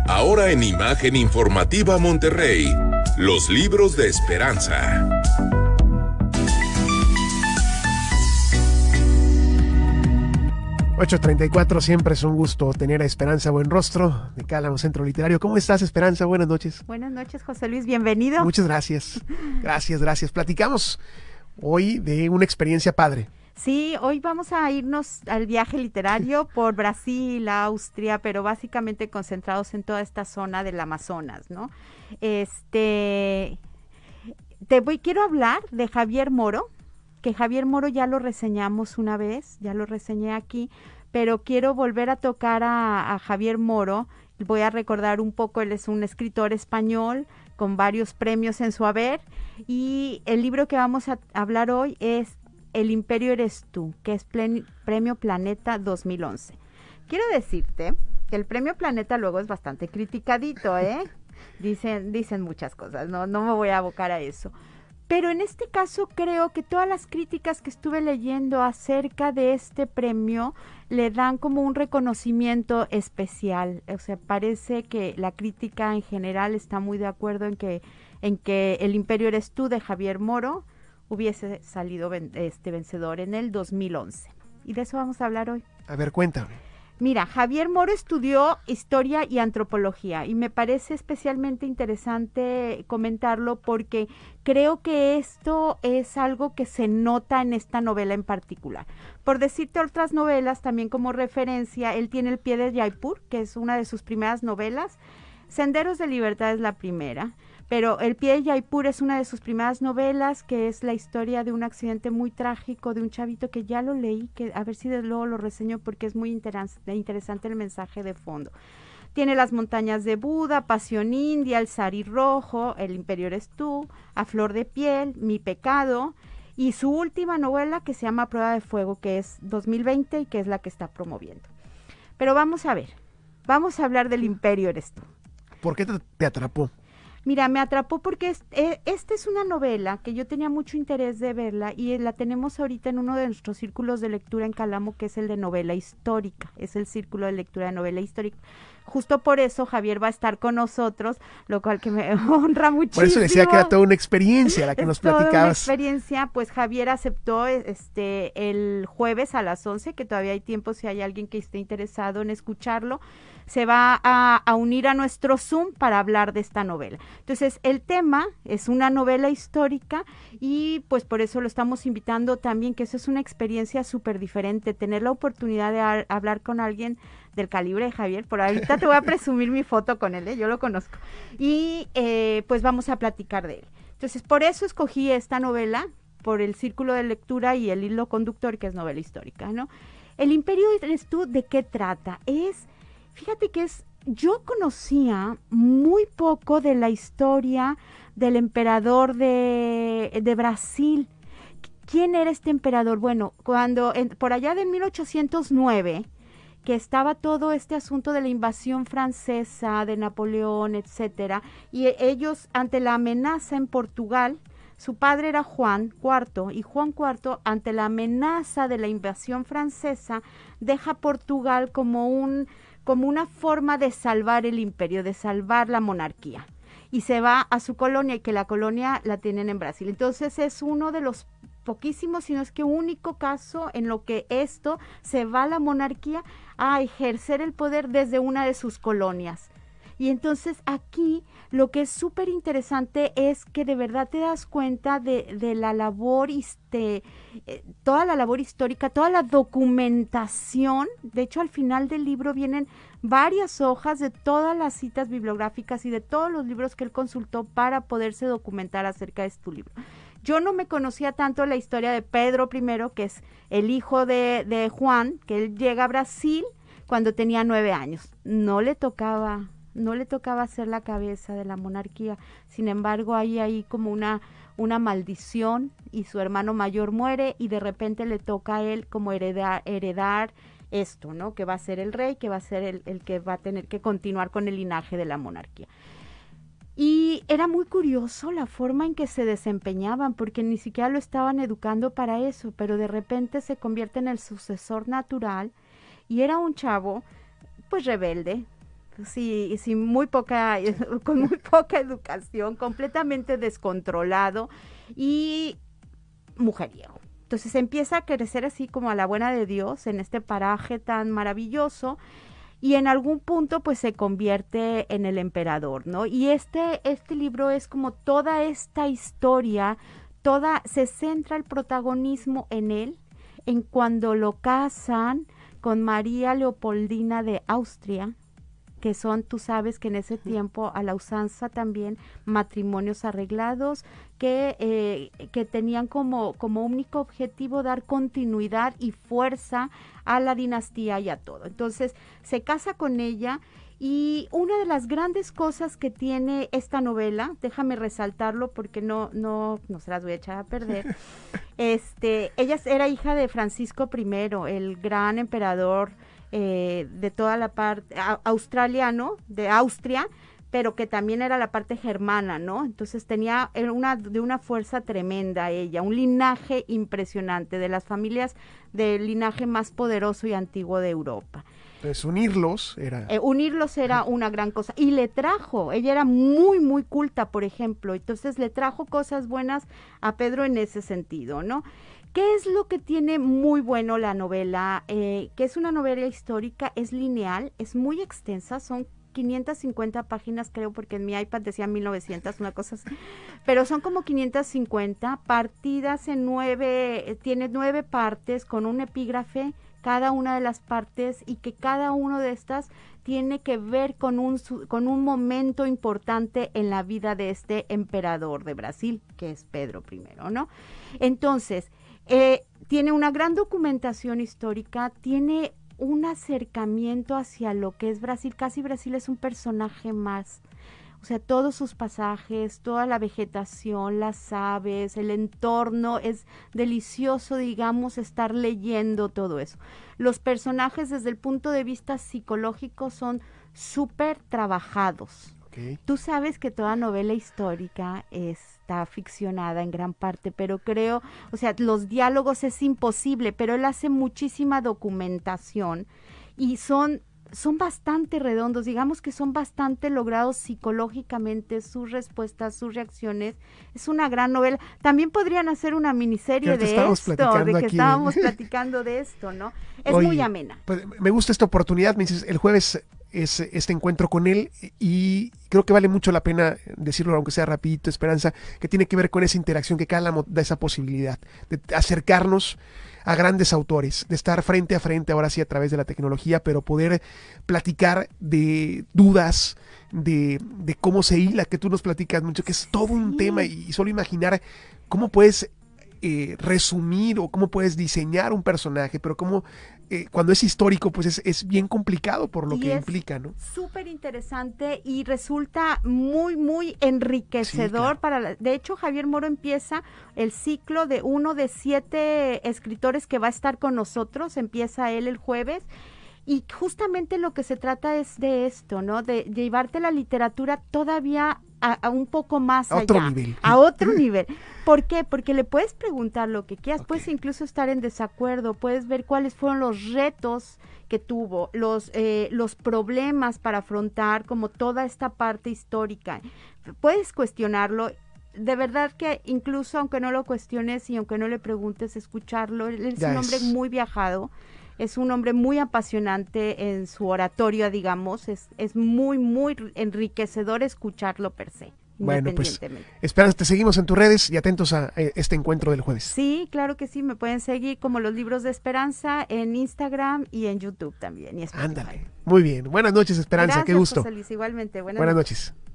Ahora en Imagen Informativa Monterrey, los libros de esperanza. ...8:34, siempre es un gusto tener a Esperanza Buenrostro, de Cálamo Centro Literario. ¿Cómo estás, Esperanza? Buenas noches. Buenas noches, José Luis, bienvenido. Muchas gracias. Gracias. Platicamos hoy de una experiencia padre. Sí, hoy vamos a irnos al viaje literario por Brasil, Austria, pero básicamente concentrados en toda esta zona del Amazonas, ¿no? Quiero hablar de Javier Moro, que Javier Moro ya lo reseñamos una vez, ya lo reseñé aquí, pero quiero volver a tocar a Javier Moro. Voy a recordar un poco, él es un escritor español con varios premios en su haber, y el libro que vamos a hablar hoy es El Imperio Eres Tú, que es Premio Planeta 2011. Quiero decirte que el Premio Planeta luego es bastante criticadito, Dicen muchas cosas, no me voy a abocar a eso. Pero en este caso creo que todas las críticas que estuve leyendo acerca de este premio le dan como un reconocimiento especial. O sea, parece que la crítica en general está muy de acuerdo en que El Imperio Eres Tú de Javier Moro hubiese salido vencedor en el 2011. Y de eso vamos a hablar hoy. A ver, cuéntame. Mira, Javier Moro estudió historia y antropología y me parece especialmente interesante comentarlo porque creo que esto es algo que se nota en esta novela en particular. Por decirte otras novelas, también como referencia, él tiene El Pie de Jaipur, que es una de sus primeras novelas. Senderos de Libertad es la primera, pero El Pie de Jaipur es una de sus primeras novelas, que es la historia de un accidente muy trágico de un chavito que ya lo leí, que a ver si de luego lo reseño porque es muy interesante el mensaje de fondo. Tiene Las montañas de Buda, Pasión India, El Sari Rojo, El Imperio Eres Tú, A Flor de Piel, Mi Pecado, y su última novela que se llama Prueba de Fuego, que es 2020 y que es la que está promoviendo. Pero vamos a hablar del Imperio Eres Tú. ¿Por qué te atrapó? Mira, me atrapó porque esta es una novela que yo tenía mucho interés de verla y la tenemos ahorita en uno de nuestros círculos de lectura en Calamo, que es el de novela histórica, es el círculo de lectura de novela histórica. Justo por eso Javier va a estar con nosotros, lo cual que me honra muchísimo. Por eso decía que era toda una experiencia la que nos platicabas. Toda una experiencia, pues Javier aceptó el jueves a las 11, que todavía hay tiempo si hay alguien que esté interesado en escucharlo. Se va a unir a nuestro Zoom para hablar de esta novela. Entonces, el tema es una novela histórica y pues por eso lo estamos invitando también, que eso es una experiencia súper diferente, tener la oportunidad de hablar con alguien del calibre de Javier. Por ahorita te voy a presumir mi foto con él, yo lo conozco. Y pues vamos a platicar de él. Entonces, por eso escogí esta novela, por el círculo de lectura y el hilo conductor, que es novela histórica, ¿no? El Imperio Eres Tú, ¿de qué trata? Fíjate que yo conocía muy poco de la historia del emperador de Brasil. ¿Quién era este emperador? Bueno, por allá de 1809, que estaba todo este asunto de la invasión francesa, de Napoleón, etcétera, y ellos, ante la amenaza en Portugal, su padre era Juan IV, y Juan IV, ante la amenaza de la invasión francesa, deja Portugal como una forma de salvar el imperio, de salvar la monarquía. Y se va a su colonia, y que la colonia la tienen en Brasil. Entonces es uno de los poquísimos, si no es que único caso en lo que se va la monarquía a ejercer el poder desde una de sus colonias. Y entonces aquí lo que es súper interesante es que de verdad te das cuenta de la labor, toda la labor histórica, toda la documentación. De hecho, al final del libro vienen varias hojas de todas las citas bibliográficas y de todos los libros que él consultó para poderse documentar acerca de este libro. Yo no me conocía tanto la historia de Pedro I, que es el hijo de Juan, que él llega a Brasil cuando tenía 9 años. No le tocaba ser la cabeza de la monarquía. Sin embargo, hay ahí como una maldición, y su hermano mayor muere y de repente le toca a él como heredar esto, ¿no? Que va a ser el rey, que va a ser el que va a tener que continuar con el linaje de la monarquía. Y era muy curioso la forma en que se desempeñaban, porque ni siquiera lo estaban educando para eso, pero de repente se convierte en el sucesor natural, y era un chavo pues rebelde, sí, sí, muy poca, con muy poca educación, completamente descontrolado y mujeriego. Entonces empieza a crecer así como a la buena de Dios en este paraje tan maravilloso y en algún punto pues se convierte en el emperador, ¿no? Y este libro es como toda esta historia, se centra el protagonismo en él, en cuando lo casan con María Leopoldina de Austria, que son, tú sabes que en ese tiempo a la usanza también matrimonios arreglados que tenían como único objetivo dar continuidad y fuerza a la dinastía y a todo. Entonces se casa con ella y una de las grandes cosas que tiene esta novela, déjame resaltarlo porque no se las voy a echar a perder, ella era hija de Francisco I, el gran emperador de toda la parte australiano, de Austria, pero que también era la parte germana, ¿no? Entonces tenía de una fuerza tremenda ella, un linaje impresionante, de las familias del linaje más poderoso y antiguo de Europa. Entonces unirlos era una gran cosa, y ella era muy, muy culta, por ejemplo, entonces le trajo cosas buenas a Pedro en ese sentido, ¿no? ¿Qué es lo que tiene muy bueno la novela? Que es una novela histórica, es lineal, es muy extensa, son 550 páginas creo, porque en mi iPad decía 1900, una cosa así, pero son como 550 partidas en tiene 9 partes con un epígrafe, cada una de las partes, y que cada una de estas tiene que ver con un momento importante en la vida de este emperador de Brasil, que es Pedro I, ¿no? Entonces, tiene una gran documentación histórica, tiene un acercamiento hacia lo que es Brasil, casi Brasil es un personaje más, o sea, todos sus pasajes, toda la vegetación, las aves, el entorno, es delicioso, digamos, estar leyendo todo eso. Los personajes desde el punto de vista psicológico son súper trabajados. Okay. Tú sabes que toda novela histórica está ficcionada en gran parte, pero creo, o sea, los diálogos es imposible, pero él hace muchísima documentación y son bastante redondos, digamos que son bastante logrados psicológicamente, sus respuestas, sus reacciones. Es una gran novela. También podrían hacer una miniserie de que estábamos platicando de esto, ¿no? Es muy amena. Pues, me gusta esta oportunidad, me dices, el jueves es este encuentro con él y creo que vale mucho la pena decirlo, aunque sea rapidito, Esperanza, que tiene que ver con esa interacción que Cálamo da esa posibilidad de acercarnos a grandes autores, de estar frente a frente, ahora sí a través de la tecnología, pero poder platicar de dudas, de cómo se hila, que tú nos platicas mucho, que es todo un tema, y solo imaginar cómo puedes resumir o cómo puedes diseñar un personaje, pero cómo cuando es histórico pues es bien complicado por lo que implica, ¿no? Súper interesante y resulta muy, muy enriquecedor. Sí, claro. De hecho, Javier Moro empieza el ciclo de uno de 7 escritores que va a estar con nosotros, empieza él el jueves. Y justamente lo que se trata es de esto, ¿no? De llevarte la literatura todavía a un poco más allá. A otro nivel. ¿Por qué? Porque le puedes preguntar lo que quieras, puedes incluso estar en desacuerdo, puedes ver cuáles fueron los retos que tuvo, los problemas para afrontar como toda esta parte histórica. Puedes cuestionarlo. De verdad que incluso aunque no lo cuestiones y aunque no le preguntes, escucharlo. Él es un hombre muy viajado. Es un hombre muy apasionante en su oratoria, digamos, es muy, muy enriquecedor escucharlo per se. Bueno, pues, Esperanza, te seguimos en tus redes y atentos a este encuentro del jueves. Sí, claro que sí, me pueden seguir como Los Libros de Esperanza en Instagram y en YouTube también. Y ándale, muy bien. Buenas noches, Esperanza, gracias, qué gusto. José Luis, igualmente. Buenas noches.